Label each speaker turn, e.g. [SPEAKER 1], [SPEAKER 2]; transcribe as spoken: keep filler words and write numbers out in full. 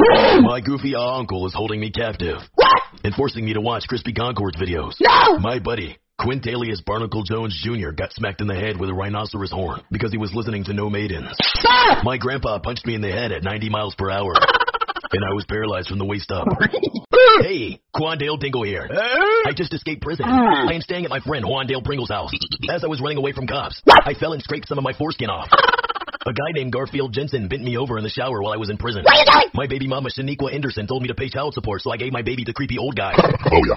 [SPEAKER 1] My goofy uncle is holding me captive.
[SPEAKER 2] What?
[SPEAKER 1] And forcing me to watch Crispy Concord's videos.
[SPEAKER 2] No!
[SPEAKER 1] My buddy, Quintilius Barnacle Jones Junior got smacked in the head with a rhinoceros horn because he was listening to No Maidens.
[SPEAKER 2] Stop!
[SPEAKER 1] My grandpa punched me in the head at ninety miles per hour. And I was paralyzed from the waist up. Hey, Quandale Dingle here. I just escaped prison. I am staying at my friend Juandale Pringle's house. As I was running away from cops, I fell and scraped some of my foreskin off. A guy named Garfield Jensen bent me over in the shower while I was in prison.
[SPEAKER 2] Where are you going?
[SPEAKER 1] My baby mama Shaniqua Anderson told me to pay child support, so I gave my baby to creepy old guy.
[SPEAKER 3] Oh, yeah.